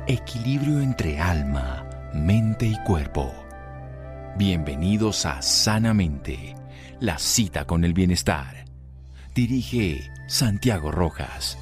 Equilibrio entre alma, mente y cuerpo. Bienvenidos a Sanamente, la cita con el bienestar. Dirige Santiago Rojas.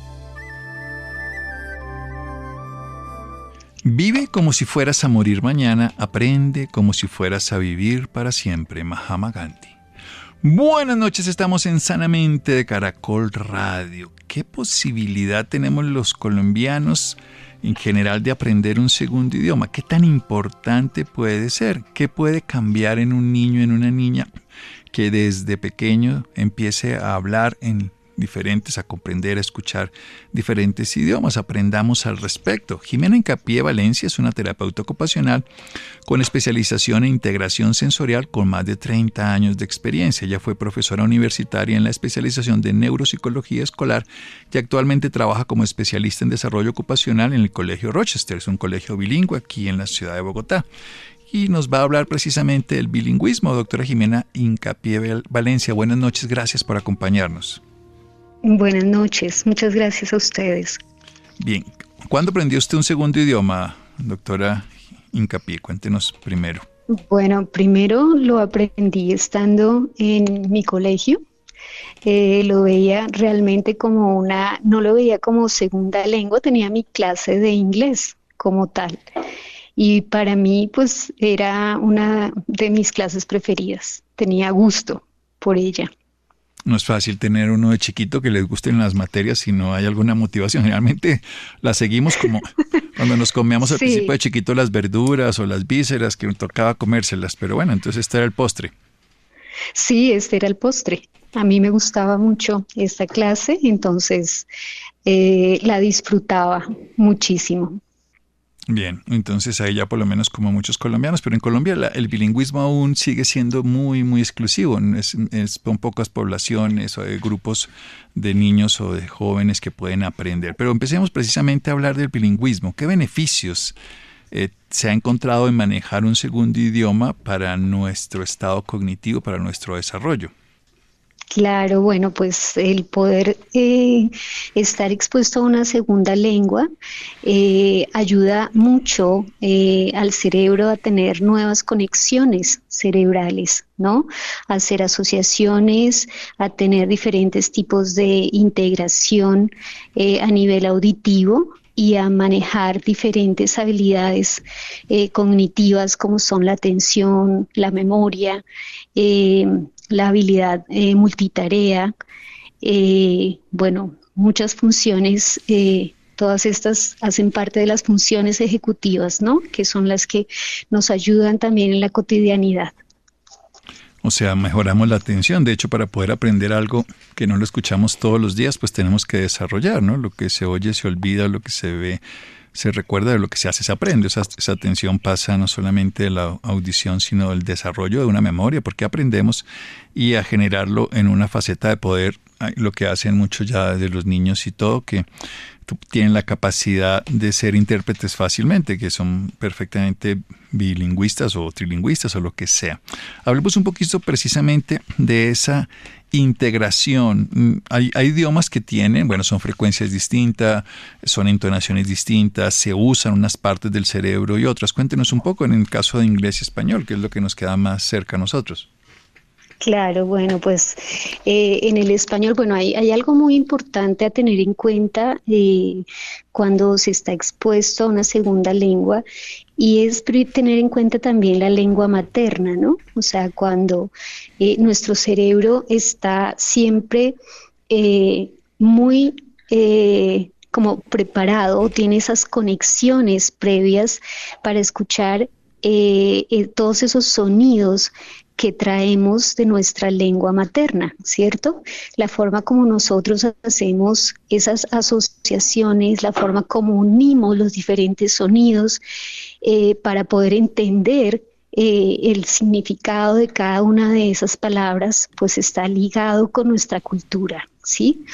Vive como si fueras a morir mañana, aprende como si fueras a vivir para siempre. Mahatma Gandhi. Buenas noches, estamos en Sanamente de Caracol Radio. ¿Qué posibilidad tenemos los colombianos en general de aprender un segundo idioma? ¿Qué tan importante puede ser? ¿Qué puede cambiar en un niño, en una niña que desde pequeño empiece a hablar en diferentes, a comprender, a escuchar diferentes idiomas? Aprendamos al respecto. Jimena Hincapié Valencia es una terapeuta ocupacional con especialización en integración sensorial con más de 30 años de experiencia. Ella fue profesora universitaria en la especialización de neuropsicología escolar y actualmente trabaja como especialista en desarrollo ocupacional en el Colegio Rochester. Es un colegio bilingüe aquí en la ciudad de Bogotá. Y nos va a hablar precisamente del bilingüismo. Doctora Jimena Hincapié Valencia, buenas noches, gracias por acompañarnos. Buenas noches, muchas gracias a ustedes. Bien, ¿cuándo aprendió usted un segundo idioma, doctora Hincapié? Cuéntenos primero. Bueno, primero lo aprendí estando en mi colegio. Lo veía realmente como no lo veía como segunda lengua, tenía mi clase de inglés como tal. Y para mí, pues, era una de mis clases preferidas. Tenía gusto por ella. No es fácil tener uno de chiquito que les gusten las materias si no hay alguna motivación. Generalmente las seguimos como cuando nos comíamos al principio de chiquito las verduras o las vísceras que tocaba comérselas. Pero bueno, entonces este era el postre. Sí, este era el postre. A mí me gustaba mucho esta clase, entonces la disfrutaba muchísimo. Bien, entonces ahí ya por lo menos como muchos colombianos, pero en Colombia el bilingüismo aún sigue siendo muy, muy exclusivo. Es con pocas poblaciones o de grupos de niños o de jóvenes que pueden aprender. Pero empecemos precisamente a hablar del bilingüismo. ¿Qué beneficios se ha encontrado en manejar un segundo idioma para nuestro estado cognitivo, para nuestro desarrollo? Claro, bueno, pues el poder estar expuesto a una segunda lengua ayuda mucho al cerebro a tener nuevas conexiones cerebrales, ¿no? A hacer asociaciones, a tener diferentes tipos de integración a nivel auditivo y a manejar diferentes habilidades cognitivas como son la atención, la memoria, la habilidad multitarea, bueno, muchas funciones, todas estas hacen parte de las funciones ejecutivas, ¿no? Que son las que nos ayudan también en la cotidianidad. O sea, mejoramos la atención. De hecho, para poder aprender algo que no lo escuchamos todos los días, pues tenemos que desarrollar, ¿no? Lo que se oye se olvida, lo que se ve se recuerda, de lo que se hace se aprende. Esa atención pasa no solamente de la audición, sino del desarrollo de una memoria, porque aprendemos y a generarlo en una faceta de poder, lo que hacen muchos ya de los niños y todo, que tienen la capacidad de ser intérpretes fácilmente, que son perfectamente bilingüistas o trilingüistas o lo que sea. Hablemos un poquito precisamente de esa integración. Hay idiomas que tienen, bueno, son frecuencias distintas, son entonaciones distintas, se usan unas partes del cerebro y otras. Cuéntenos un poco en el caso de inglés y español, que es lo que nos queda más cerca a nosotros. Claro, bueno, pues en el español, bueno, hay algo muy importante a tener en cuenta cuando se está expuesto a una segunda lengua, y es tener en cuenta también la lengua materna, ¿no? O sea, cuando nuestro cerebro está siempre muy como preparado, tiene esas conexiones previas para escuchar todos esos sonidos que traemos de nuestra lengua materna, ¿cierto? La forma como nosotros hacemos esas asociaciones, la forma como unimos los diferentes sonidos para poder entender el significado de cada una de esas palabras, pues está ligado con nuestra cultura, ¿sí?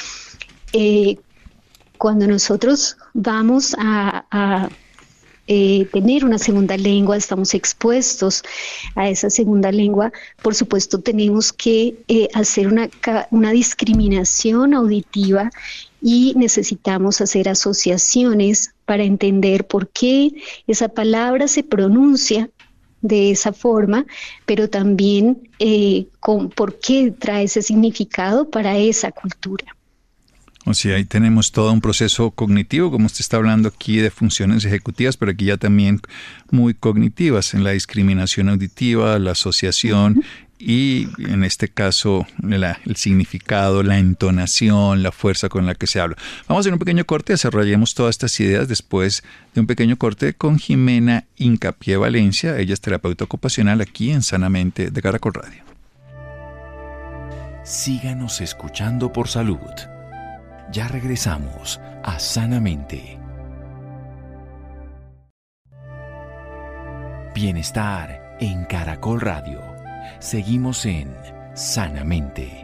Cuando nosotros vamos a tener una segunda lengua, estamos expuestos a esa segunda lengua, por supuesto tenemos que hacer una discriminación auditiva y necesitamos hacer asociaciones para entender por qué esa palabra se pronuncia de esa forma, pero también por qué trae ese significado para esa cultura. O sea, ahí tenemos todo un proceso cognitivo, como usted está hablando aquí de funciones ejecutivas, pero aquí ya también muy cognitivas, en la discriminación auditiva, la asociación y en este caso el significado, la entonación, la fuerza con la que se habla. Vamos a hacer un pequeño corte, desarrollemos todas estas ideas después de un pequeño corte con Jimena Hincapié Valencia. Ella es terapeuta ocupacional aquí en Sanamente de Caracol Radio. Síganos escuchando por salud. Ya regresamos a Sanamente. Bienestar en Caracol Radio. Seguimos en Sanamente.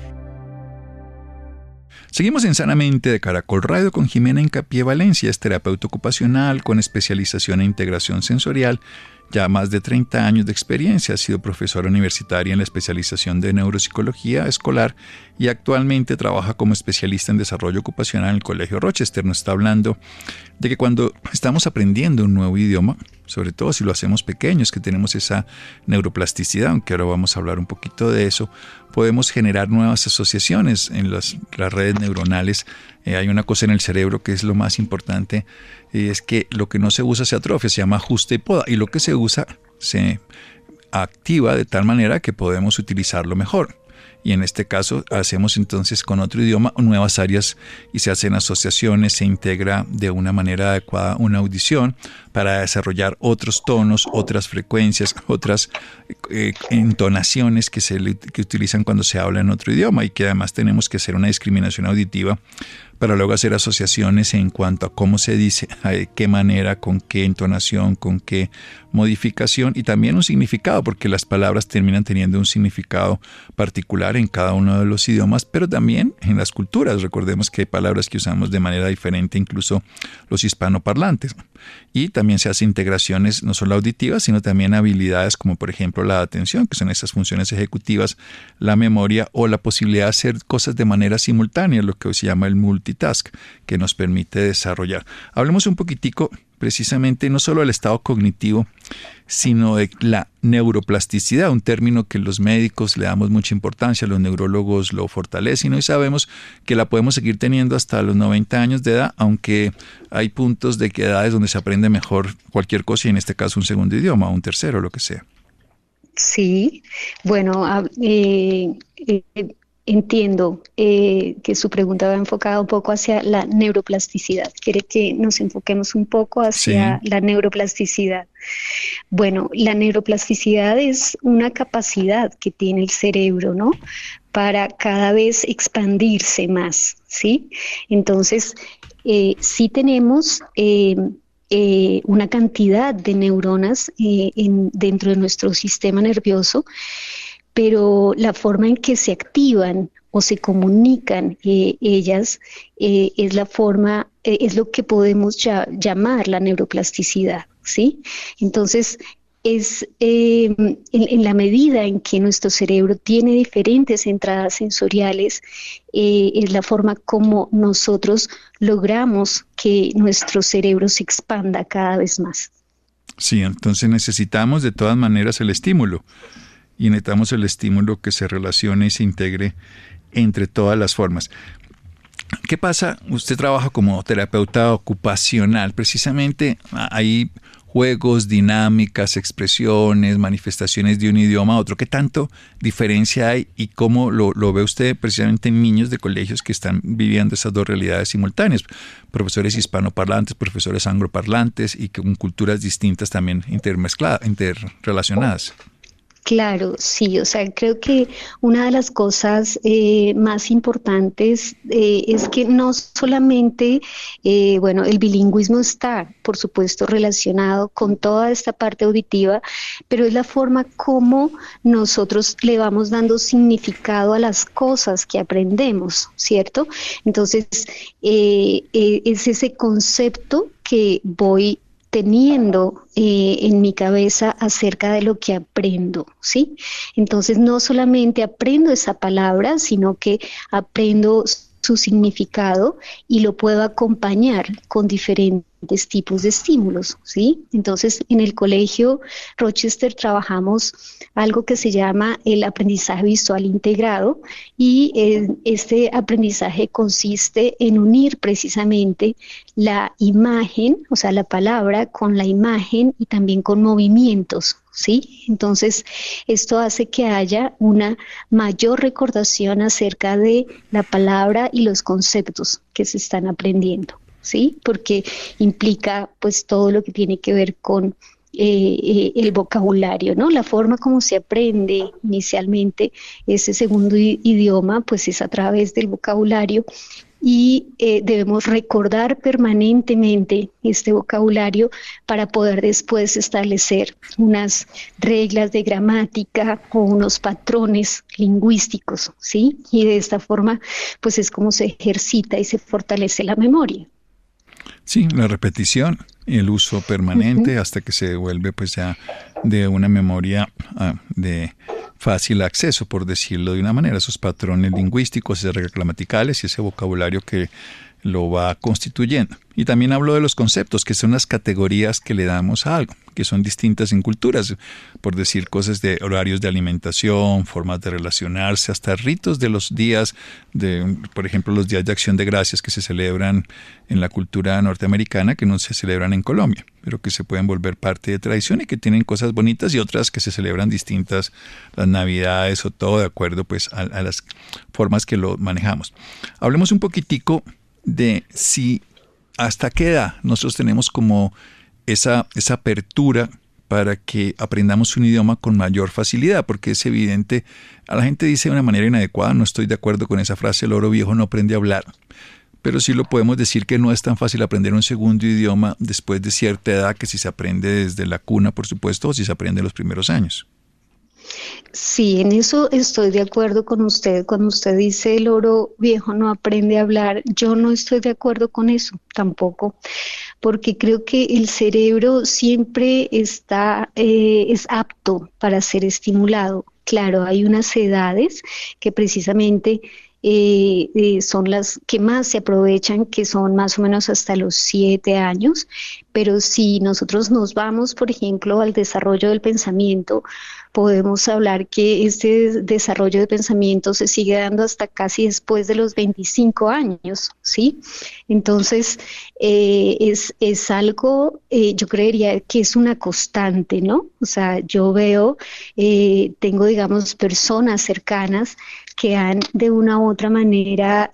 Seguimos en Sanamente de Caracol Radio con Jimena Hincapié Valencia, es terapeuta ocupacional con especialización en integración sensorial, ya más de 30 años de experiencia, ha sido profesora universitaria en la especialización de neuropsicología escolar y actualmente trabaja como especialista en desarrollo ocupacional en el Colegio Rochester. Nos está hablando de que cuando estamos aprendiendo un nuevo idioma, sobre todo si lo hacemos pequeños, que tenemos esa neuroplasticidad, aunque ahora vamos a hablar un poquito de eso, podemos generar nuevas asociaciones en las redes neuronales. Hay una cosa en el cerebro que es lo más importante, y es que lo que no se usa se atrofia, se llama ajuste y poda, y lo que se usa se activa de tal manera que podemos utilizarlo mejor. Y en este caso hacemos entonces con otro idioma nuevas áreas y se hacen asociaciones, se integra de una manera adecuada una audición para desarrollar otros tonos, otras frecuencias, otras entonaciones que utilizan cuando se habla en otro idioma, y que además tenemos que hacer una discriminación auditiva para luego hacer asociaciones en cuanto a cómo se dice, de qué manera, con qué entonación, con qué modificación, y también un significado, porque las palabras terminan teniendo un significado particular en cada uno de los idiomas, pero también en las culturas. Recordemos que hay palabras que usamos de manera diferente, incluso los hispanoparlantes. Y también se hacen integraciones no solo auditivas, sino también habilidades como por ejemplo la atención, que son esas funciones ejecutivas, la memoria o la posibilidad de hacer cosas de manera simultánea, lo que hoy se llama el multitask, que nos permite desarrollar. Hablemos un poquitico precisamente no solo del estado cognitivo, sino de la neuroplasticidad, un término que los médicos le damos mucha importancia, los neurólogos lo fortalecen, y hoy sabemos que la podemos seguir teniendo hasta los 90 años de edad, aunque hay puntos de edades donde se aprende mejor cualquier cosa, y en este caso un segundo idioma, o un tercero, lo que sea. Sí, bueno, entiendo que su pregunta va enfocada un poco hacia la neuroplasticidad. ¿Quiere que nos enfoquemos un poco hacia la neuroplasticidad? Bueno, la neuroplasticidad es una capacidad que tiene el cerebro, ¿no?, para cada vez expandirse más, ¿sí? Entonces, sí tenemos una cantidad de neuronas dentro de nuestro sistema nervioso, pero la forma en que se activan o se comunican ellas es la forma, es lo que podemos llamar la neuroplasticidad, ¿sí? Entonces, es en la medida en que nuestro cerebro tiene diferentes entradas sensoriales, es la forma como nosotros logramos que nuestro cerebro se expanda cada vez más. Sí, entonces necesitamos de todas maneras el estímulo. Y necesitamos el estímulo que se relacione y se integre entre todas las formas. ¿Qué pasa? Usted trabaja como terapeuta ocupacional. Precisamente hay juegos, dinámicas, expresiones, manifestaciones de un idioma a otro. ¿Qué tanto diferencia hay y cómo lo ve usted precisamente en niños de colegios que están viviendo esas dos realidades simultáneas? Profesores hispanoparlantes, profesores angloparlantes y con culturas distintas también interrelacionadas. Claro, sí, o sea, creo que una de las cosas más importantes es que no solamente, el bilingüismo está, por supuesto, relacionado con toda esta parte auditiva, pero es la forma como nosotros le vamos dando significado a las cosas que aprendemos, ¿cierto? Entonces, es ese concepto que voy teniendo en mi cabeza acerca de lo que aprendo, ¿sí? Entonces no solamente aprendo esa palabra, sino que aprendo su significado y lo puedo acompañar con diferentes tipos de estímulos, ¿sí? Entonces, en el colegio Rochester trabajamos algo que se llama el aprendizaje visual integrado y este aprendizaje consiste en unir precisamente la imagen, o sea, la palabra con la imagen y también con movimientos, ¿sí? Entonces, esto hace que haya una mayor recordación acerca de la palabra y los conceptos que se están aprendiendo, ¿sí? Porque implica pues todo lo que tiene que ver con el vocabulario, ¿no? La forma como se aprende inicialmente ese segundo idioma pues es a través del vocabulario y debemos recordar permanentemente este vocabulario para poder después establecer unas reglas de gramática o unos patrones lingüísticos, ¿sí? Y de esta forma pues es como se ejercita y se fortalece la memoria. Sí, la repetición y el uso permanente hasta que se vuelve pues ya de una memoria de fácil acceso, por decirlo de una manera, esos patrones lingüísticos, esas reglas gramaticales y ese vocabulario que lo va constituyendo. Y también hablo de los conceptos, que son las categorías que le damos a algo, que son distintas en culturas, por decir cosas de horarios de alimentación, formas de relacionarse, hasta ritos de los días, por ejemplo, los días de Acción de Gracias que se celebran en la cultura norteamericana, que no se celebran en Colombia, pero que se pueden volver parte de tradición y que tienen cosas bonitas y otras que se celebran distintas, las Navidades o todo de acuerdo pues a las formas que lo manejamos. Hablemos un poquitico de si hasta qué edad nosotros tenemos como esa apertura para que aprendamos un idioma con mayor facilidad, porque es evidente, a la gente dice de una manera inadecuada, no estoy de acuerdo con esa frase, el loro viejo no aprende a hablar, pero sí lo podemos decir que no es tan fácil aprender un segundo idioma después de cierta edad que si se aprende desde la cuna, por supuesto, o si se aprende en los primeros años. Sí, en eso estoy de acuerdo con usted. Cuando usted dice el loro viejo no aprende a hablar, yo no estoy de acuerdo con eso tampoco, porque creo que el cerebro siempre es apto para ser estimulado. Claro, hay unas edades que precisamente son las que más se aprovechan, que son más o menos hasta los 7 años, pero si nosotros nos vamos, por ejemplo, al desarrollo del pensamiento, podemos hablar que este desarrollo de pensamiento se sigue dando hasta casi después de los 25 años, ¿sí? Entonces, es algo, yo creería que es una constante, ¿no? O sea, yo veo, tengo, digamos, personas cercanas que han de una u otra manera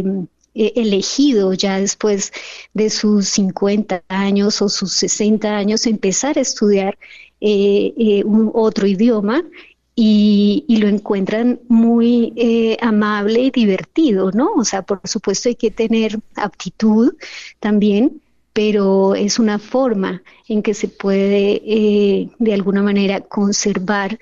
elegido ya después de sus 50 años o sus 60 años empezar a estudiar otro idioma y lo encuentran muy amable y divertido, ¿no? O sea, por supuesto hay que tener aptitud también, pero es una forma en que se puede de alguna manera conservar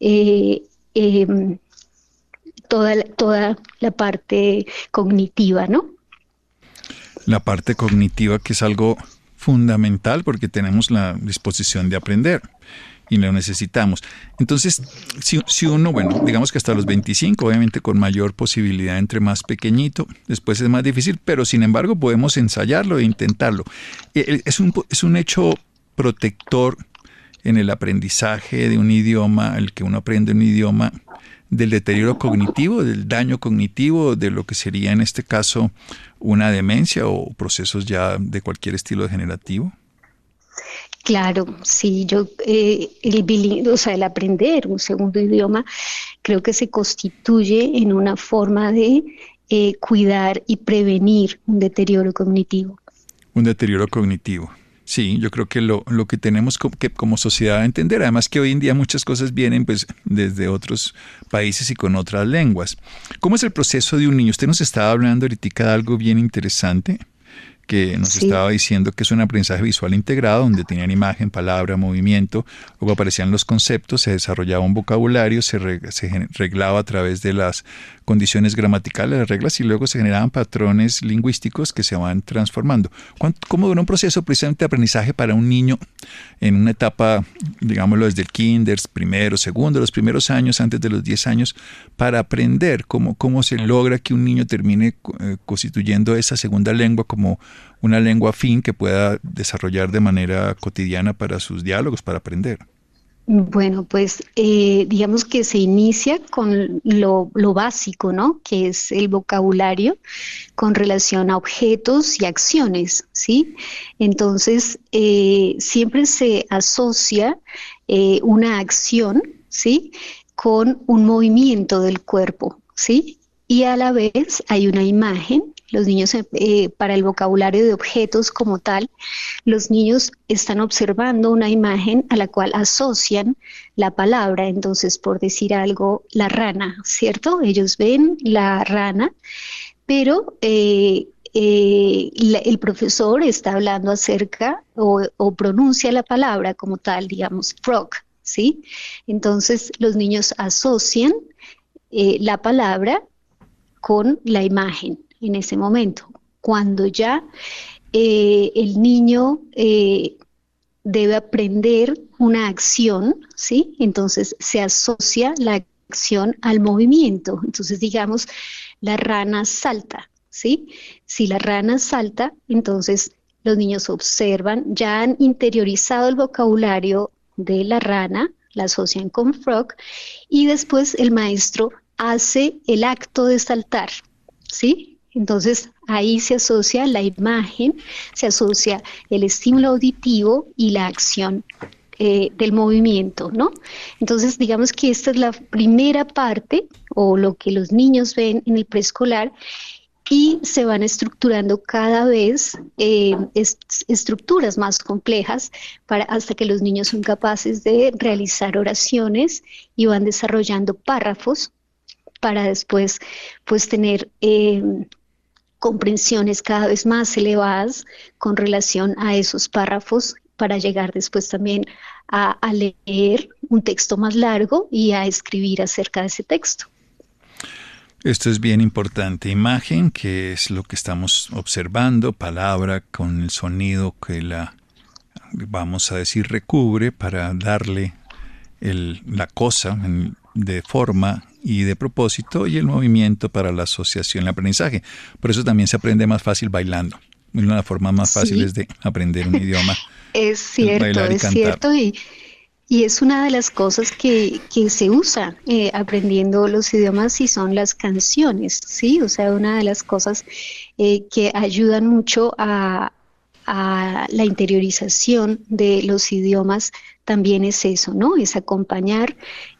toda la parte cognitiva, ¿no? La parte cognitiva, que es algo fundamental porque tenemos la disposición de aprender y lo necesitamos. Entonces, si uno, bueno, digamos que hasta los 25, obviamente con mayor posibilidad entre más pequeñito, después es más difícil, pero sin embargo podemos ensayarlo e intentarlo. Es un hecho protector en el aprendizaje de un idioma, el que uno aprende un idioma, del deterioro cognitivo, del daño cognitivo, de lo que sería en este caso una demencia o procesos ya de cualquier estilo degenerativo. Claro, sí, el aprender un segundo idioma creo que se constituye en una forma de cuidar y prevenir un deterioro cognitivo. Un deterioro cognitivo. Sí, yo creo que lo que tenemos que como sociedad entender, además que hoy en día muchas cosas vienen pues desde otros países y con otras lenguas. ¿Cómo es el proceso de un niño? Usted nos estaba hablando ahorita de algo bien interesante, que nos Sí. estaba diciendo que es un aprendizaje visual integrado, donde tenían imagen, palabra, movimiento, luego aparecían los conceptos, se desarrollaba un vocabulario, se reglaba a través de las condiciones gramaticales, las reglas, y luego se generaban patrones lingüísticos que se van transformando. ¿Cómo dura un proceso precisamente de aprendizaje para un niño en una etapa, digámoslo, desde el kinder, primero, segundo, los primeros años, antes de los 10 años, para aprender? ¿Cómo se logra que un niño termine constituyendo esa segunda lengua como una lengua afín que pueda desarrollar de manera cotidiana para sus diálogos, para aprender? Bueno, pues digamos que se inicia con lo básico, ¿no? Que es el vocabulario con relación a objetos y acciones, ¿sí? Entonces, siempre se asocia una acción, ¿sí? Con un movimiento del cuerpo, ¿sí? Y a la vez hay una imagen. Los niños, para el vocabulario de objetos como tal, los niños están observando una imagen a la cual asocian la palabra. Entonces, por decir algo, la rana, ¿cierto? Ellos ven la rana, pero el profesor está hablando acerca o pronuncia la palabra como tal, digamos, frog, ¿sí? Entonces, los niños asocian la palabra con la imagen en ese momento. Cuando ya el niño debe aprender una acción, ¿sí? Entonces se asocia la acción al movimiento. Entonces, digamos, la rana salta, ¿sí? Si la rana salta, entonces los niños observan, ya han interiorizado el vocabulario de la rana, la asocian con frog, y después el maestro hace el acto de saltar, ¿sí? Entonces ahí se asocia la imagen, se asocia el estímulo auditivo y la acción del movimiento, ¿no? Entonces digamos que esta es la primera parte o lo que los niños ven en el preescolar, y se van estructurando cada vez estructuras más complejas hasta que los niños son capaces de realizar oraciones y van desarrollando párrafos para después pues tener comprensiones cada vez más elevadas con relación a esos párrafos, para llegar después también a leer un texto más largo y a escribir acerca de ese texto. Esto es bien importante. Imagen, que es lo que estamos observando, palabra con el sonido que la, vamos a decir, recubre para darle la cosa de forma y de propósito, y el movimiento para la asociación, el aprendizaje. Por eso también se aprende más fácil bailando. Una de las formas más fáciles de aprender un idioma. Es cierto, bailar y es cantar. cierto, y es una de las cosas que se usa aprendiendo los idiomas, y son las canciones, ¿sí? O sea, una de las cosas que ayudan mucho a la interiorización de los idiomas también es eso, ¿no? Es acompañar,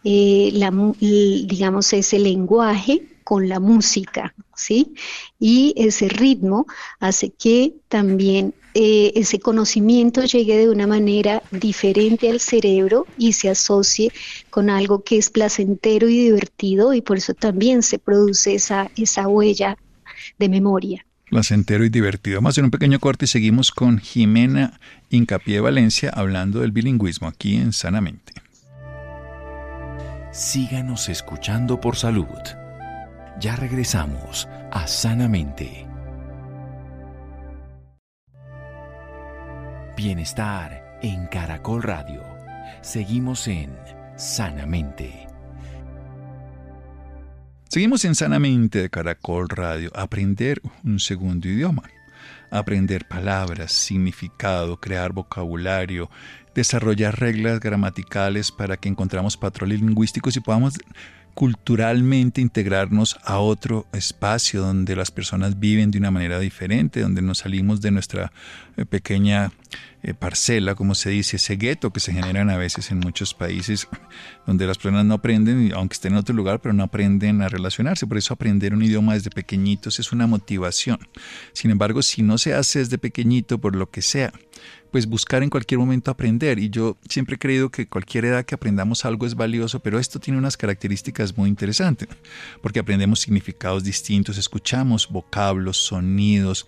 digamos, ese lenguaje con la música, ¿sí? Y ese ritmo hace que también ese conocimiento llegue de una manera diferente al cerebro y se asocie con algo que es placentero y divertido, y por eso también se produce esa huella de memoria. Placentero y divertido. Vamos a hacer un pequeño corte y seguimos con Jimena Hincapié Valencia hablando del bilingüismo aquí en Sanamente. Síganos escuchando por salud. Ya regresamos a Sanamente. Bienestar en Caracol Radio. Seguimos en Sanamente. Seguimos en Sanamente de Caracol Radio. Aprender un segundo idioma. Aprender palabras, significado, crear vocabulario, desarrollar reglas gramaticales para que encontramos patrones lingüísticos y podamos culturalmente integrarnos a otro espacio donde las personas viven de una manera diferente, donde nos salimos de nuestra pequeña parcela, como se dice, ese gueto que se generan a veces en muchos países donde las personas no aprenden, aunque estén en otro lugar, pero no aprenden a relacionarse. Por eso aprender un idioma desde pequeñitos es una motivación. Sin embargo, si no se hace desde pequeñito por lo que sea, pues buscar en cualquier momento aprender. Y yo siempre he creído que cualquier edad que aprendamos algo es valioso, pero esto tiene unas características muy interesantes, porque aprendemos significados distintos, escuchamos vocablos, sonidos,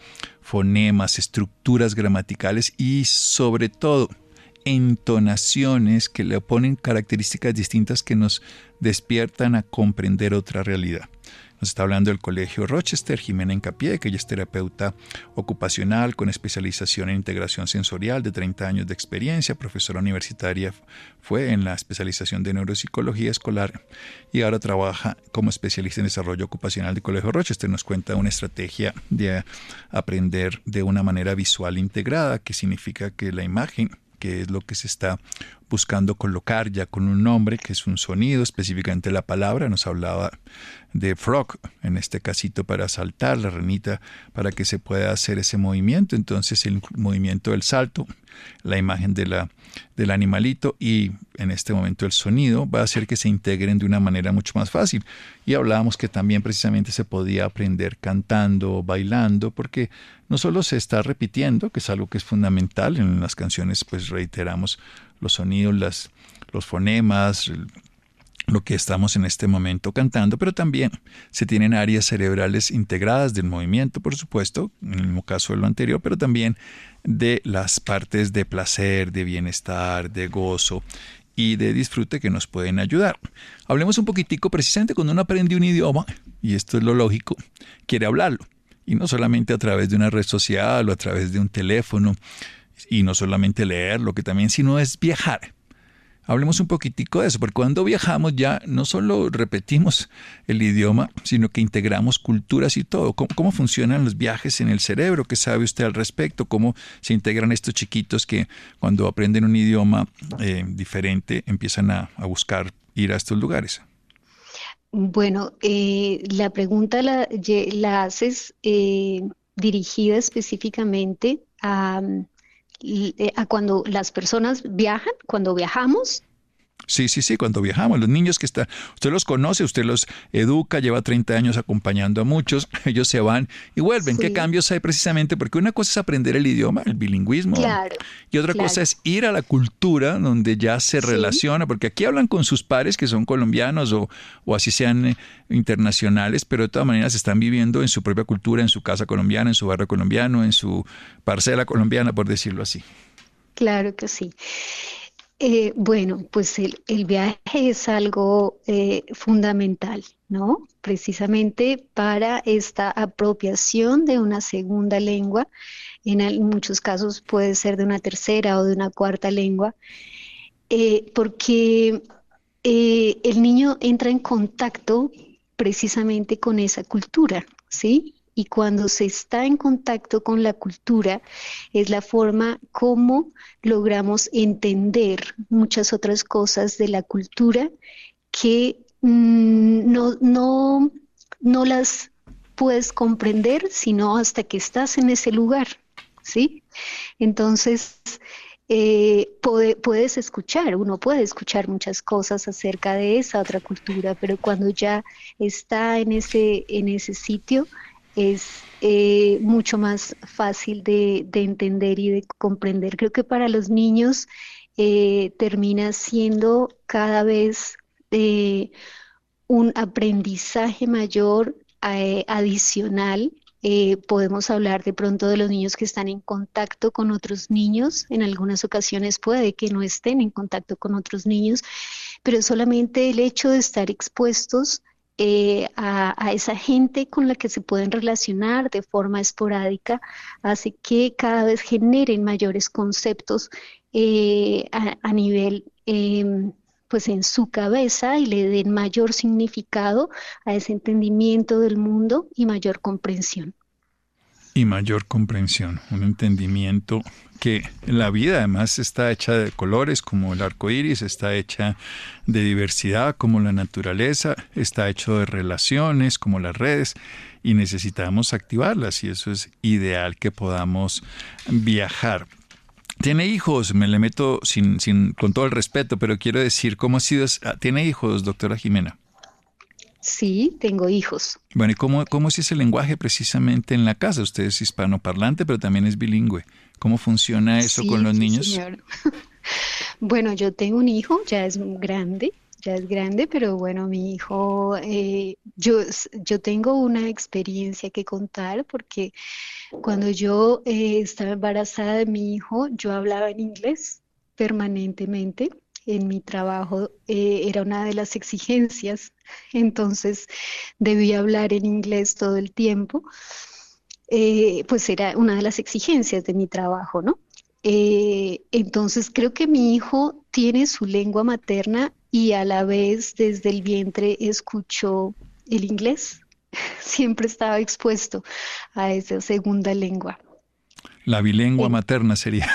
fonemas, estructuras gramaticales y sobre todo entonaciones que le ponen características distintas que nos despiertan a comprender otra realidad. Nos está hablando del Colegio Rochester, Jimena Hincapié, que ella es terapeuta ocupacional con especialización en integración sensorial de 30 años de experiencia, profesora universitaria fue en la especialización de neuropsicología escolar y ahora trabaja como especialista en desarrollo ocupacional del Colegio Rochester. Nos cuenta una estrategia de aprender de una manera visual integrada, que significa que la imagen, que es lo que se está buscando colocar ya con un nombre, que es un sonido, específicamente la palabra. Nos hablaba de frog, en este casito para saltar, la ranita, para que se pueda hacer ese movimiento. Entonces el movimiento del salto, la imagen del animalito y en este momento el sonido va a hacer que se integren de una manera mucho más fácil. Y hablábamos que también precisamente se podía aprender cantando, bailando, porque no solo se está repitiendo, que es algo que es fundamental en las canciones, pues reiteramos los sonidos, los fonemas, lo que estamos en este momento cantando, pero también se tienen áreas cerebrales integradas del movimiento, por supuesto, en el mismo caso de lo anterior, pero también de las partes de placer, de bienestar, de gozo y de disfrute que nos pueden ayudar. Hablemos un poquitico precisamente cuando uno aprende un idioma, y esto es lo lógico, quiere hablarlo, y no solamente a través de una red social o a través de un teléfono, y no solamente leerlo, que también, sino es viajar. Hablemos un poquitico de eso, porque cuando viajamos ya no solo repetimos el idioma, sino que integramos culturas y todo. ¿Cómo funcionan los viajes en el cerebro? ¿Qué sabe usted al respecto? ¿Cómo se integran estos chiquitos que cuando aprenden un idioma diferente empiezan a buscar ir a estos lugares? Bueno, la pregunta la haces dirigida específicamente a cuando las personas viajan, cuando viajamos. Sí, cuando viajamos, los niños que están, usted los conoce, usted los educa, lleva 30 años acompañando a muchos, ellos se van y vuelven. Sí. ¿Qué cambios hay precisamente? Porque una cosa es aprender el idioma, el bilingüismo, claro, y otra cosa es ir a la cultura donde ya se relaciona, porque aquí hablan con sus pares que son colombianos o así sean internacionales, pero de todas maneras están viviendo en su propia cultura, en su casa colombiana, en su barrio colombiano, en su parcela colombiana, por decirlo así. Claro que sí. Bueno, pues el viaje es algo fundamental, ¿no? Precisamente para esta apropiación de una segunda lengua, en muchos casos puede ser de una tercera o de una cuarta lengua, porque el niño entra en contacto precisamente con esa cultura, ¿sí? Y cuando se está en contacto con la cultura, es la forma como logramos entender muchas otras cosas de la cultura que no las puedes comprender sino hasta que estás en ese lugar, ¿sí? Entonces, uno puede escuchar muchas cosas acerca de esa otra cultura, pero cuando ya está en ese sitio, es mucho más fácil de entender y de comprender. Creo que para los niños termina siendo cada vez un aprendizaje mayor adicional. Podemos hablar de pronto de los niños que están en contacto con otros niños. En algunas ocasiones puede que no estén en contacto con otros niños, pero solamente el hecho de estar expuestos a esa gente con la que se pueden relacionar de forma esporádica hace que cada vez generen mayores conceptos a nivel pues en su cabeza y le den mayor significado a ese entendimiento del mundo y mayor comprensión. Y mayor comprensión, un entendimiento que la vida además está hecha de colores como el arco iris, está hecha de diversidad como la naturaleza, está hecho de relaciones como las redes y necesitamos activarlas y eso es ideal que podamos viajar. ¿Tiene hijos? Me le meto con todo el respeto, pero quiero decir, ¿cómo ha sido? ¿Tiene hijos, doctora Jimena? Sí, tengo hijos. Bueno, ¿y cómo es ese lenguaje precisamente en la casa? Usted es hispanoparlante, pero también es bilingüe. ¿Cómo funciona eso con los niños? Señor. Bueno, yo tengo un hijo, ya es grande, ya es grande, pero bueno, mi hijo, yo tengo una experiencia que contar porque cuando yo estaba embarazada de mi hijo, yo hablaba en inglés permanentemente. En mi trabajo era una de las exigencias, entonces debía hablar en inglés todo el tiempo. Pues era una de las exigencias de mi trabajo, ¿no? Entonces creo que mi hijo tiene su lengua materna y a la vez desde el vientre escuchó el inglés. Siempre estaba expuesto a esa segunda lengua. La bilengua En- materna sería.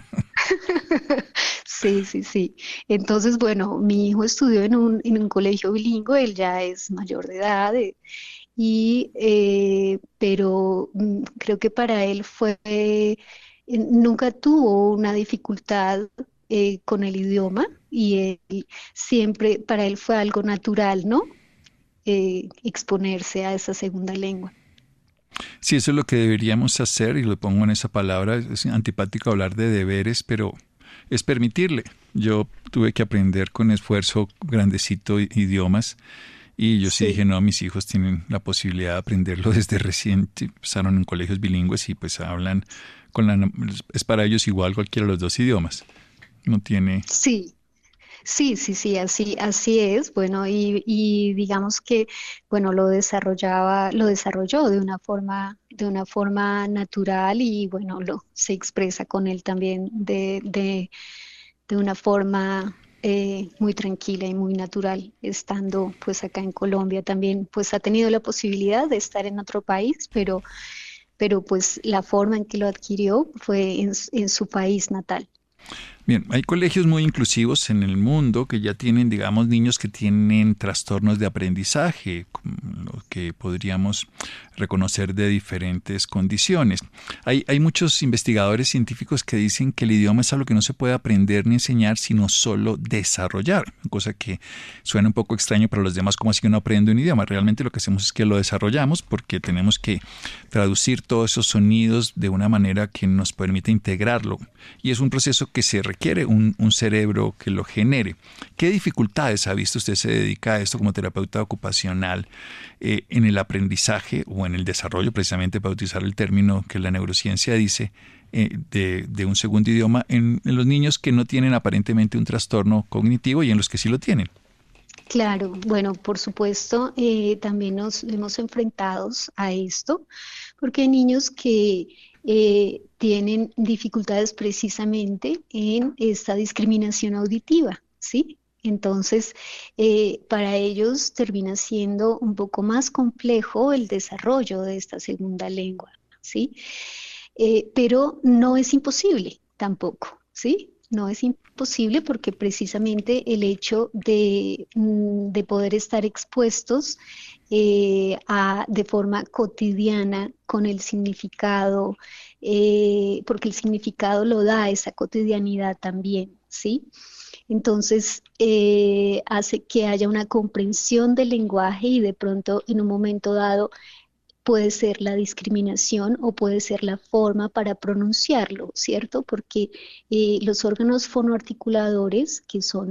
Sí, sí, sí. Entonces, bueno, mi hijo estudió en un colegio bilingüe, él ya es mayor de edad, pero creo que para él nunca tuvo una dificultad con el idioma y él siempre, para él fue algo natural, ¿no? Exponerse a esa segunda lengua. Sí, eso es lo que deberíamos hacer, y lo pongo en esa palabra. Es antipático hablar de deberes, pero es permitirle. Yo tuve que aprender con esfuerzo grandecito idiomas, y yo sí dije, Sí. no, mis hijos tienen la posibilidad de aprenderlo desde reciente. Empezaron en colegios bilingües y pues hablan es para ellos igual cualquiera de los dos idiomas. No tiene. Sí, sí, sí, sí, así es. Bueno, y digamos que, bueno, lo desarrolló de una forma natural y bueno, se expresa con él también de una forma muy tranquila y muy natural, estando pues acá en Colombia también, pues ha tenido la posibilidad de estar en otro país, pero pues la forma en que lo adquirió fue en su país natal. Bien, hay colegios muy inclusivos en el mundo que ya tienen, digamos, niños que tienen trastornos de aprendizaje, como lo que podríamos reconocer de diferentes condiciones. Hay muchos investigadores científicos que dicen que el idioma es algo que no se puede aprender ni enseñar, sino solo desarrollar, cosa que suena un poco extraño para los demás, como así que uno aprende un idioma. Realmente lo que hacemos es que lo desarrollamos porque tenemos que traducir todos esos sonidos de una manera que nos permita integrarlo. Y es un proceso que se requiere un cerebro que lo genere. ¿Qué dificultades ha visto usted se dedica a esto como terapeuta ocupacional en el aprendizaje o en el desarrollo, precisamente para utilizar el término que la neurociencia dice, de un segundo idioma en los niños que no tienen aparentemente un trastorno cognitivo y en los que sí lo tienen? Claro, bueno, por supuesto, también nos hemos enfrentado a esto, porque hay niños que tienen dificultades precisamente en esta discriminación auditiva, ¿sí? Entonces, para ellos termina siendo un poco más complejo el desarrollo de esta segunda lengua, ¿sí? Pero no es imposible tampoco, ¿sí? No es imposible porque precisamente el hecho de poder estar expuestos de forma cotidiana con el significado, porque el significado lo da esa cotidianidad también, ¿sí? Entonces, hace que haya una comprensión del lenguaje y de pronto en un momento dado puede ser la discriminación o puede ser la forma para pronunciarlo, ¿cierto? Porque los órganos fonoarticuladores,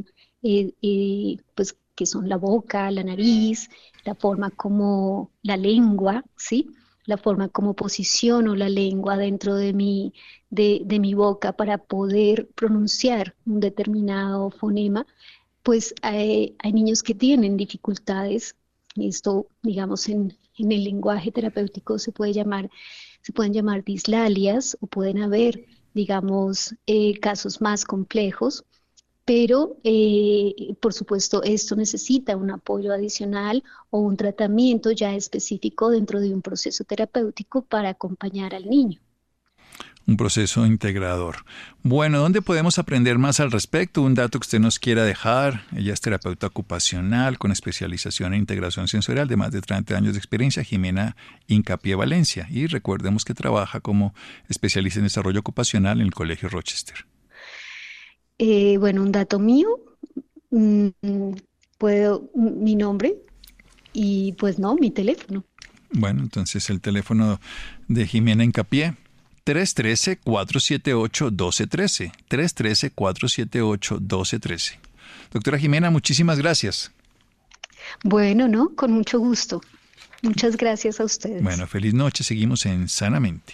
pues, que son la boca, la nariz, la forma como la lengua, ¿sí? La forma como posiciono la lengua dentro de mi boca para poder pronunciar un determinado fonema, pues hay niños que tienen dificultades, esto digamos en el lenguaje terapéutico se pueden llamar dislalias o pueden haber, digamos, casos más complejos, pero por supuesto esto necesita un apoyo adicional o un tratamiento ya específico dentro de un proceso terapéutico para acompañar al niño. Un proceso integrador. Bueno, ¿dónde podemos aprender más al respecto? Un dato que usted nos quiera dejar. Ella es terapeuta ocupacional con especialización en integración sensorial de más de 30 años de experiencia, Jimena Hincapié Valencia. Y recordemos que trabaja como especialista en desarrollo ocupacional en el Colegio Rochester. Bueno, un dato mío, mm, mi nombre y pues no, mi teléfono. Bueno, entonces el teléfono de Jimena Hincapié, 313-478-1213. 313-478-1213. Doctora Jimena, muchísimas gracias. Bueno, ¿no? Con mucho gusto. Muchas gracias a ustedes. Bueno, feliz noche. Seguimos en Sanamente.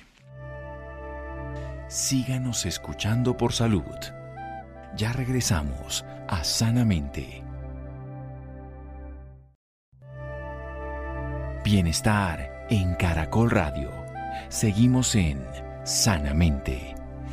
Síganos escuchando por salud. Ya regresamos a Sanamente. Bienestar en Caracol Radio. Seguimos en Sanamente.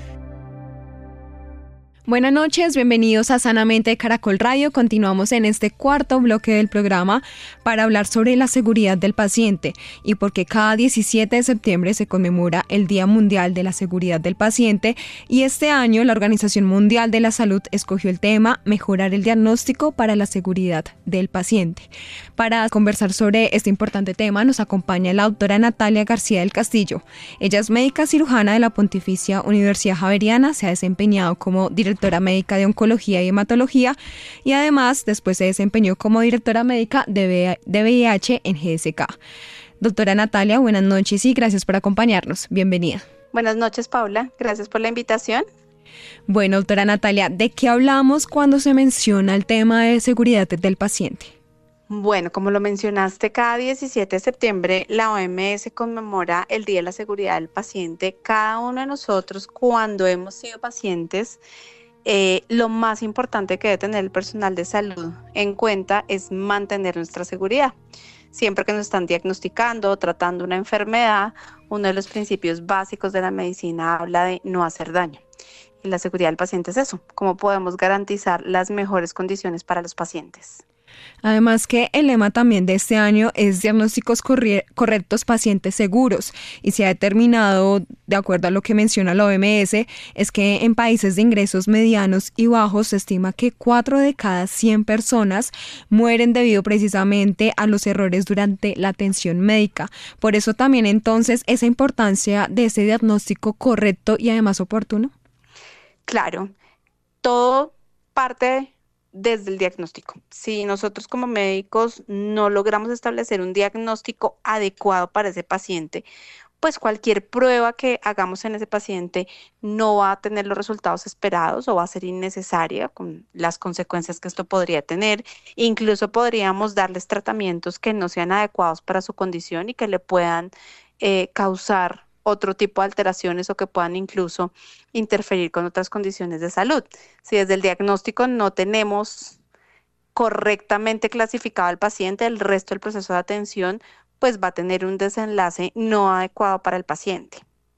Buenas noches, bienvenidos a Sanamente de Caracol Radio. Continuamos en este cuarto bloque del programa para hablar sobre la seguridad del paciente y porque cada 17 de septiembre se conmemora el Día Mundial de la Seguridad del Paciente y este año la Organización Mundial de la Salud escogió el tema Mejorar el diagnóstico para la seguridad del paciente. Para conversar sobre este importante tema nos acompaña la doctora Natalia García del Castillo. Ella es médica cirujana de la Pontificia Universidad Javeriana, se ha desempeñado como directora médica de Oncología y Hematología y además después se desempeñó como directora médica de VIH en GSK. Doctora Natalia, buenas noches y gracias por acompañarnos. Bienvenida. Buenas noches, Paula. Gracias por la invitación. Bueno, doctora Natalia, ¿de qué hablamos cuando se menciona el tema de seguridad del paciente? Bueno, como lo mencionaste, cada 17 de septiembre la OMS conmemora el Día de la Seguridad del Paciente. Cada uno de nosotros, cuando hemos sido pacientes, lo más importante que debe tener el personal de salud en cuenta es mantener nuestra seguridad. Siempre que nos están diagnosticando o tratando una enfermedad, uno de los principios básicos de la medicina habla de no hacer daño. Y la seguridad del paciente es eso, cómo podemos garantizar las mejores condiciones para los pacientes. Además que el lema también de este año es diagnósticos correctos, pacientes seguros, y se ha determinado, de acuerdo a lo que menciona la OMS, es que en países de ingresos medianos y bajos se estima que 4 de cada 100 personas mueren debido precisamente a los errores durante la atención médica. Por eso también entonces esa importancia de ese diagnóstico correcto y además oportuno. Claro, todo parte desde el diagnóstico. Si nosotros como médicos no logramos establecer un diagnóstico adecuado para ese paciente, pues cualquier prueba que hagamos en ese paciente no va a tener los resultados esperados o va a ser innecesaria con las consecuencias que esto podría tener. Incluso podríamos darles tratamientos que no sean adecuados para su condición y que le puedan causar otro tipo de alteraciones o que puedan incluso interferir con otras condiciones de salud. Si desde el diagnóstico no tenemos correctamente clasificado al paciente, el resto del proceso de atención pues va a tener un desenlace no adecuado para el paciente.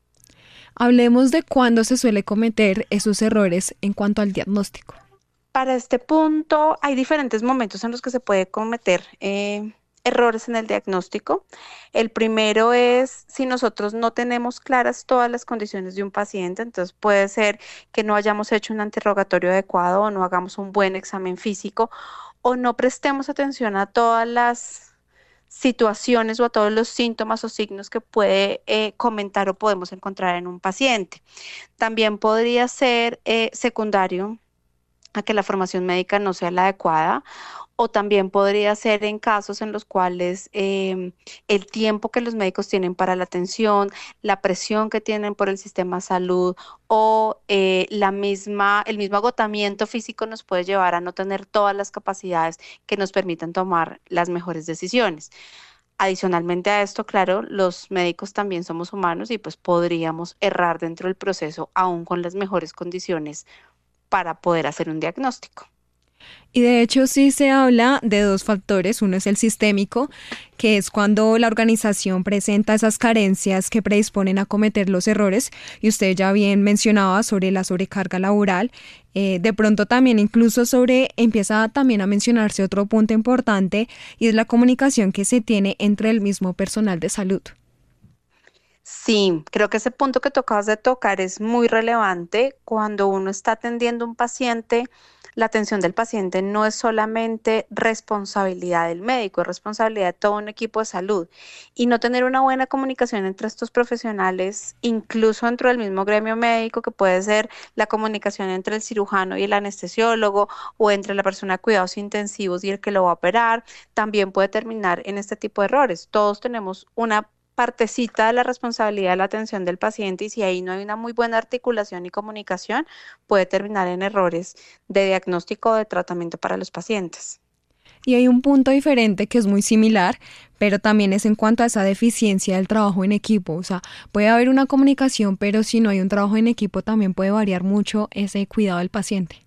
Hablemos de cuándo se suele cometer esos errores en cuanto al diagnóstico. Para este punto hay diferentes momentos en los que se puede cometer errores en el diagnóstico. El primero es si nosotros no tenemos claras todas las condiciones de un paciente, entonces puede ser que no hayamos hecho un interrogatorio adecuado o no hagamos un buen examen físico o no prestemos atención a todas las situaciones o a todos los síntomas o signos que puede comentar o podemos encontrar en un paciente. También podría ser secundario a que la formación médica no sea la adecuada, o también podría ser en casos en los cuales el tiempo que los médicos tienen para la atención, la presión que tienen por el sistema de salud o el mismo agotamiento físico nos puede llevar a no tener todas las capacidades que nos permitan tomar las mejores decisiones. Adicionalmente a esto, claro, los médicos también somos humanos y pues podríamos errar dentro del proceso aún con las mejores condiciones para poder hacer un diagnóstico. Y de hecho sí se habla de dos factores. Uno es el sistémico, que es cuando la organización presenta esas carencias que predisponen a cometer los errores. Y usted ya bien mencionaba sobre la sobrecarga laboral. De pronto también incluso empieza también a mencionarse otro punto importante y es la comunicación que se tiene entre el mismo personal de salud. Sí, creo que ese punto que tocabas de tocar es muy relevante. Cuando uno está atendiendo a un paciente, la atención del paciente no es solamente responsabilidad del médico, es responsabilidad de todo un equipo de salud. Y no tener una buena comunicación entre estos profesionales, incluso dentro del mismo gremio médico, que puede ser la comunicación entre el cirujano y el anestesiólogo, o entre la persona de cuidados intensivos y el que lo va a operar, también puede terminar en este tipo de errores. Todos tenemos una partecita de la responsabilidad de la atención del paciente, y si ahí no hay una muy buena articulación y comunicación, puede terminar en errores de diagnóstico o de tratamiento para los pacientes. Y hay un punto diferente que es muy similar, pero también es en cuanto a esa deficiencia del trabajo en equipo. O sea, puede haber una comunicación, pero si no hay un trabajo en equipo también puede variar mucho ese cuidado del paciente.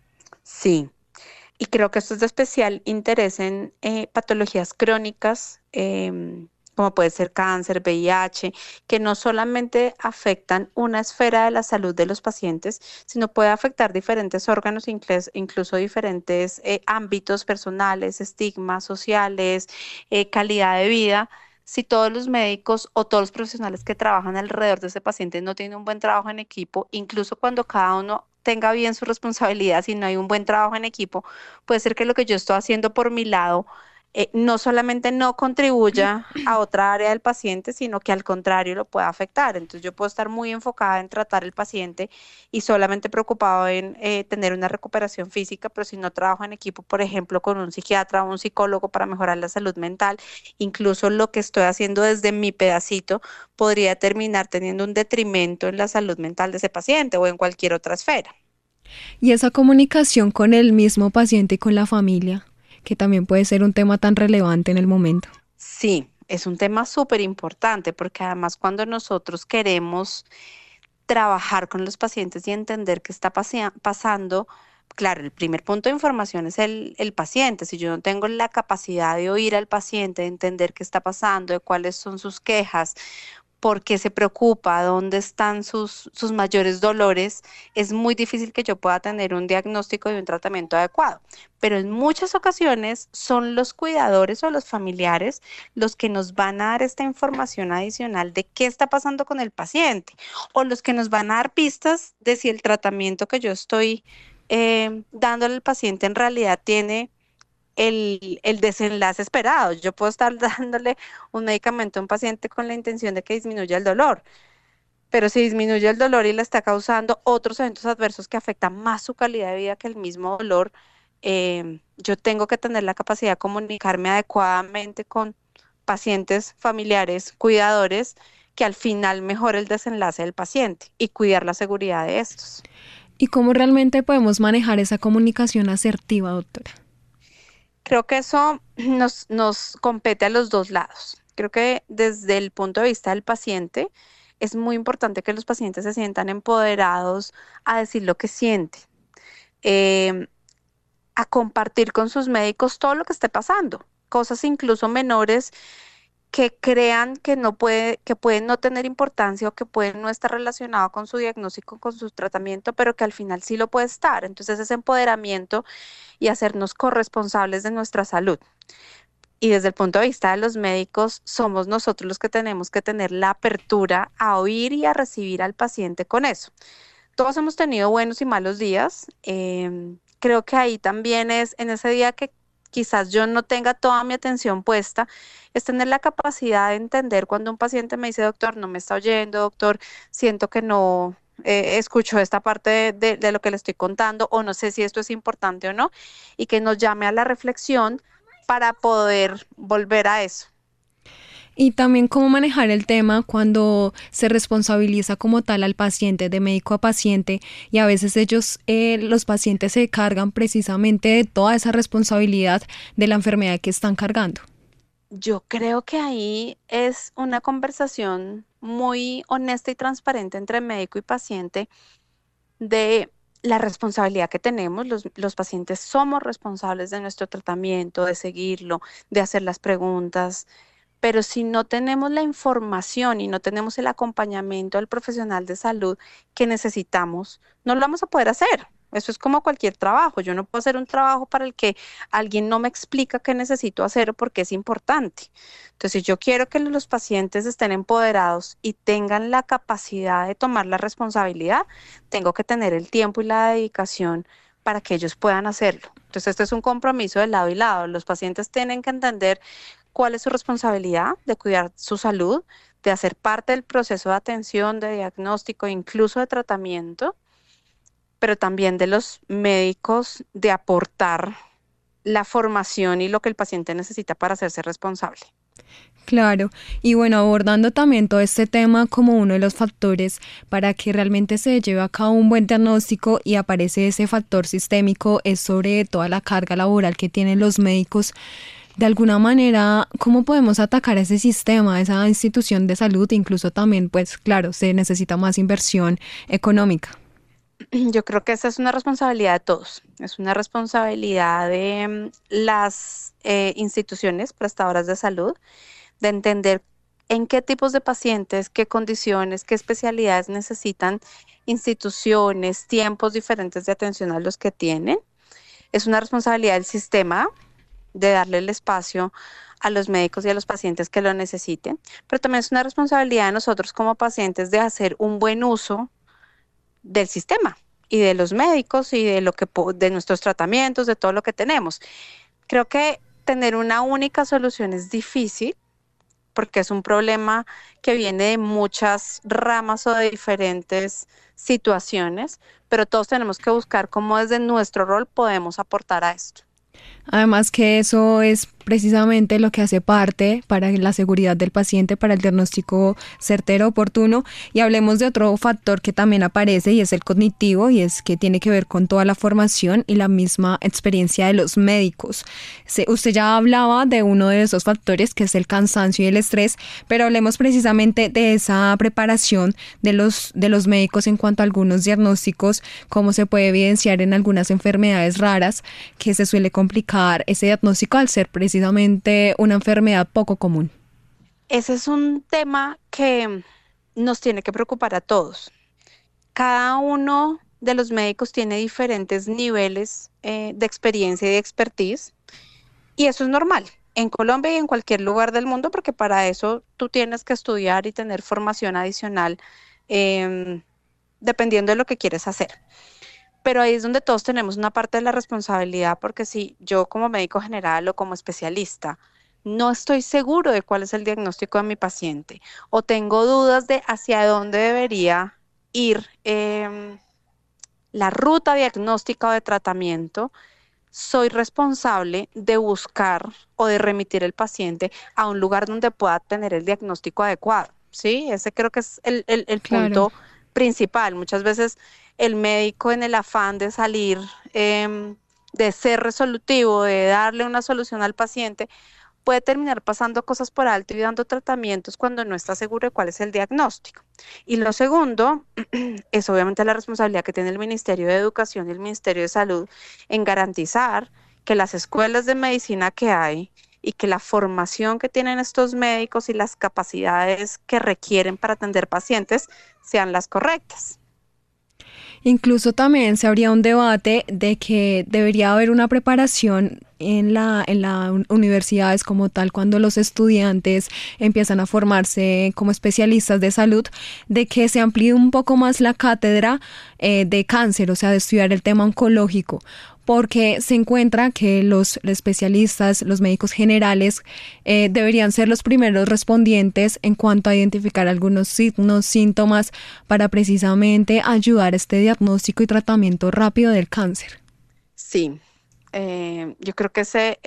Sí, y creo que esto es de especial interés en patologías crónicas, como puede ser cáncer, VIH, que no solamente afectan una esfera de la salud de los pacientes, sino puede afectar diferentes órganos, incluso diferentes ámbitos personales, estigmas sociales, calidad de vida. Si todos los médicos o todos los profesionales que trabajan alrededor de ese paciente no tienen un buen trabajo en equipo, incluso cuando cada uno tenga bien su responsabilidad, si no hay un buen trabajo en equipo, puede ser que lo que yo estoy haciendo por mi lado no solamente no contribuya a otra área del paciente, sino que al contrario lo pueda afectar. Entonces yo puedo estar muy enfocada en tratar el paciente y solamente preocupado en tener una recuperación física, pero si no trabajo en equipo, por ejemplo, con un psiquiatra o un psicólogo para mejorar la salud mental, incluso lo que estoy haciendo desde mi pedacito podría terminar teniendo un detrimento en la salud mental de ese paciente o en cualquier otra esfera. Y esa comunicación con el mismo paciente y con la familia, que también puede ser un tema tan relevante en el momento. Sí, es un tema súper importante porque además cuando nosotros queremos trabajar con los pacientes y entender qué está pasando, claro, el primer punto de información es el paciente. Si yo no tengo la capacidad de oír al paciente, de entender qué está pasando, de cuáles son sus quejas, por qué se preocupa, dónde están sus mayores dolores, es muy difícil que yo pueda tener un diagnóstico y un tratamiento adecuado. Pero en muchas ocasiones son los cuidadores o los familiares los que nos van a dar esta información adicional de qué está pasando con el paciente, o los que nos van a dar pistas de si el tratamiento que yo estoy dándole al paciente en realidad tiene el desenlace esperado. Yo puedo estar dándole un medicamento a un paciente con la intención de que disminuya el dolor, pero si disminuye el dolor y le está causando otros eventos adversos que afectan más su calidad de vida que el mismo dolor, yo tengo que tener la capacidad de comunicarme adecuadamente con pacientes, familiares, cuidadores, que al final mejore el desenlace del paciente y cuidar la seguridad de estos. ¿Y cómo realmente podemos manejar esa comunicación asertiva, doctora? Creo que eso nos compete a los dos lados. Creo que desde el punto de vista del paciente, es muy importante que los pacientes se sientan empoderados a decir lo que sienten, eh, a compartir con sus médicos todo lo que esté pasando, cosas incluso menores que crean que que pueden no tener importancia o que pueden no estar relacionado con su diagnóstico, con su tratamiento, pero que al final sí lo puede estar. Entonces, ese empoderamiento y hacernos corresponsables de nuestra salud. Y desde el punto de vista de los médicos, somos nosotros los que tenemos que tener la apertura a oír y a recibir al paciente con eso. Todos hemos tenido buenos y malos días. Creo que ahí también es en ese día que quizás yo no tenga toda mi atención puesta, es tener la capacidad de entender cuando un paciente me dice, doctor, no me está oyendo, doctor, siento que no escucho esta parte de lo que le estoy contando, o no sé si esto es importante o no, y que nos llame a la reflexión para poder volver a eso. Y también cómo manejar el tema cuando se responsabiliza como tal al paciente, de médico a paciente, y a veces los pacientes se cargan precisamente de toda esa responsabilidad de la enfermedad que están cargando. Yo creo que ahí es una conversación muy honesta y transparente entre médico y paciente de la responsabilidad que tenemos. Los pacientes somos responsables de nuestro tratamiento, de seguirlo, de hacer las preguntas. Pero si no tenemos la información y no tenemos el acompañamiento del profesional de salud que necesitamos, no lo vamos a poder hacer. Eso es como cualquier trabajo. Yo no puedo hacer un trabajo para el que alguien no me explica qué necesito hacer o por qué es importante. Entonces, si yo quiero que los pacientes estén empoderados y tengan la capacidad de tomar la responsabilidad, tengo que tener el tiempo y la dedicación para que ellos puedan hacerlo. Entonces, este es un compromiso de lado y lado. Los pacientes tienen que entender cuál es su responsabilidad de cuidar su salud, de hacer parte del proceso de atención, de diagnóstico, incluso de tratamiento, pero también de los médicos de aportar la formación y lo que el paciente necesita para hacerse responsable. Claro, y bueno, abordando también todo este tema como uno de los factores para que realmente se lleve a cabo un buen diagnóstico y aparece ese factor sistémico, es sobre toda la carga laboral que tienen los médicos. De alguna manera, ¿cómo podemos atacar ese sistema, esa institución de salud? Incluso también, pues claro, se necesita más inversión económica. Yo creo que esa es una responsabilidad de todos, es una responsabilidad de las instituciones prestadoras de salud, de entender en qué tipos de pacientes, qué condiciones, qué especialidades necesitan instituciones, tiempos diferentes de atención a los que tienen. Es una responsabilidad del sistema de darle el espacio a los médicos y a los pacientes que lo necesiten, pero también es una responsabilidad de nosotros como pacientes de hacer un buen uso del sistema y de los médicos y de de nuestros tratamientos, de todo lo que tenemos. Creo que tener una única solución es difícil porque es un problema que viene de muchas ramas o de diferentes situaciones, pero todos tenemos que buscar cómo desde nuestro rol podemos aportar a esto. Además que eso es precisamente lo que hace parte para la seguridad del paciente, para el diagnóstico certero, oportuno. Y hablemos de otro factor que también aparece y es el cognitivo, y es que tiene que ver con toda la formación y la misma experiencia de los médicos. Usted ya hablaba de uno de esos factores que es el cansancio y el estrés, pero hablemos precisamente de esa preparación de los médicos en cuanto a algunos diagnósticos, cómo se puede evidenciar en algunas enfermedades raras que se suele complicar ese diagnóstico al ser precisamente una enfermedad poco común. Ese es un tema que nos tiene que preocupar a todos. Cada uno de los médicos tiene diferentes niveles de experiencia y de expertise, y eso es normal en Colombia y en cualquier lugar del mundo, porque para eso tú tienes que estudiar y tener formación adicional dependiendo de lo que quieres hacer. Pero ahí es donde todos tenemos una parte de la responsabilidad, porque si yo como médico general o como especialista no estoy seguro de cuál es el diagnóstico de mi paciente o tengo dudas de hacia dónde debería ir la ruta diagnóstica o de tratamiento, soy responsable de buscar o de remitir el paciente a un lugar donde pueda tener el diagnóstico adecuado, ¿sí? Ese creo que es el Claro. punto principal. Muchas veces el médico, en el afán de salir, de ser resolutivo, de darle una solución al paciente, puede terminar pasando cosas por alto y dando tratamientos cuando no está seguro de cuál es el diagnóstico. Y lo segundo es obviamente la responsabilidad que tiene el Ministerio de Educación y el Ministerio de Salud en garantizar que las escuelas de medicina que hay y que la formación que tienen estos médicos y las capacidades que requieren para atender pacientes sean las correctas. Incluso también se habría un debate de que debería haber una preparación en las universidades como tal, cuando los estudiantes empiezan a formarse como especialistas de salud, de que se amplíe un poco más la cátedra de cáncer, o sea, de estudiar el tema oncológico, porque se encuentra que los especialistas, los médicos generales, deberían ser los primeros respondientes en cuanto a identificar algunos signos, síntomas, para precisamente ayudar a este diagnóstico y tratamiento rápido del cáncer. Sí, yo creo que esa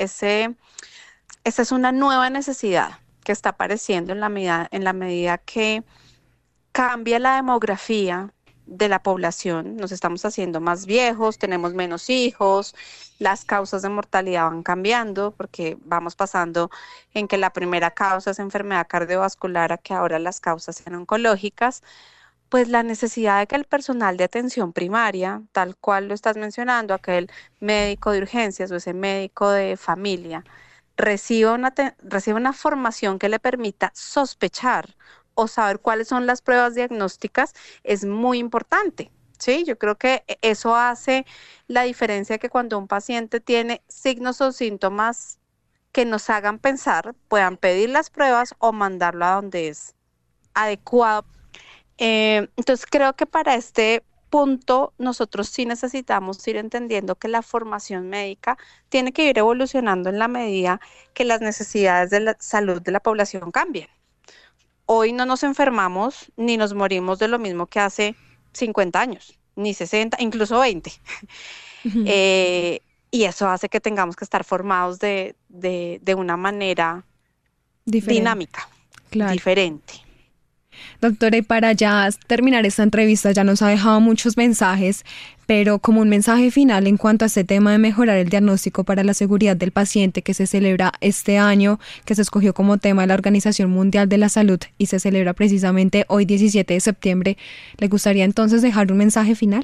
es una nueva necesidad que está apareciendo en la medida que cambia la demografía de la población. Nos estamos haciendo más viejos, tenemos menos hijos, las causas de mortalidad van cambiando porque vamos pasando en que la primera causa es enfermedad cardiovascular a que ahora las causas sean oncológicas. Pues la necesidad de que el personal de atención primaria, tal cual lo estás mencionando, aquel médico de urgencias o ese médico de familia, reciba una formación que le permita sospechar o saber cuáles son las pruebas diagnósticas es muy importante, ¿sí? Yo creo que eso hace la diferencia, que cuando un paciente tiene signos o síntomas que nos hagan pensar, puedan pedir las pruebas o mandarlo a donde es adecuado. Entonces creo que para este punto nosotros sí necesitamos ir entendiendo que la formación médica tiene que ir evolucionando en la medida que las necesidades de la salud de la población cambien. Hoy no nos enfermamos ni nos morimos de lo mismo que hace 50 años, ni 60, incluso 20. Uh-huh. Y eso hace que tengamos que estar formados de una manera dinámica, claro, diferente. Doctora, y para ya terminar esta entrevista, ya nos ha dejado muchos mensajes, pero como un mensaje final en cuanto a este tema de mejorar el diagnóstico para la seguridad del paciente que se celebra este año, que se escogió como tema de la Organización Mundial de la Salud y se celebra precisamente hoy 17 de septiembre, ¿le gustaría entonces dejar un mensaje final?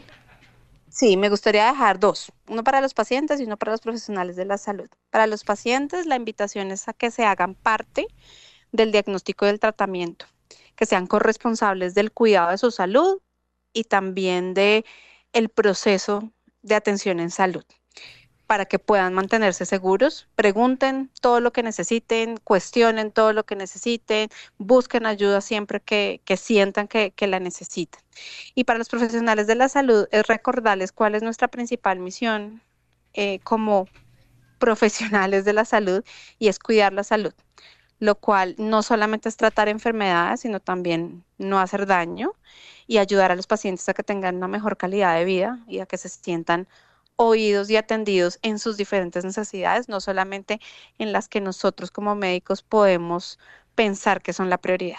Sí, me gustaría dejar dos, uno para los pacientes y uno para los profesionales de la salud. Para los pacientes, la invitación es a que se hagan parte del diagnóstico y del tratamiento, que sean corresponsables del cuidado de su salud y también de el proceso de atención en salud, para que puedan mantenerse seguros, pregunten todo lo que necesiten, cuestionen todo lo que necesiten, busquen ayuda siempre que sientan que la necesitan. Y para los profesionales de la salud es recordarles cuál es nuestra principal misión como profesionales de la salud, y es cuidar la salud, lo cual no solamente es tratar enfermedades, sino también no hacer daño y ayudar a los pacientes a que tengan una mejor calidad de vida y a que se sientan oídos y atendidos en sus diferentes necesidades, no solamente en las que nosotros como médicos podemos pensar que son la prioridad.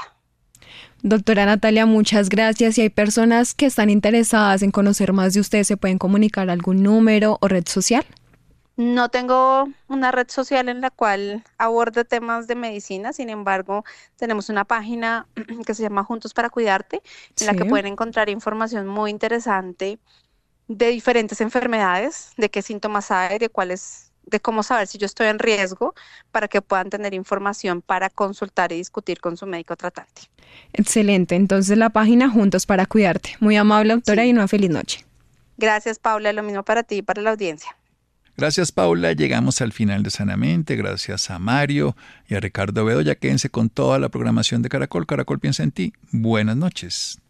Doctora Natalia, muchas gracias. Si hay personas que están interesadas en conocer más de usted, ¿se pueden comunicar algún número o red social? No tengo una red social en la cual aborde temas de medicina, sin embargo, tenemos una página que se llama Juntos para Cuidarte, en la que pueden encontrar información muy interesante de diferentes enfermedades, de qué síntomas hay, de cómo saber si yo estoy en riesgo, para que puedan tener información para consultar y discutir con su médico tratante. Excelente, entonces la página Juntos para Cuidarte. Muy amable, doctora, sí. Y una feliz noche. Gracias, Paula, lo mismo para ti y para la audiencia. Gracias, Paula. Llegamos al final de Sanamente. Gracias a Mario y a Ricardo Bedoya. Quédense con toda la programación de Caracol. Caracol piensa en ti. Buenas noches.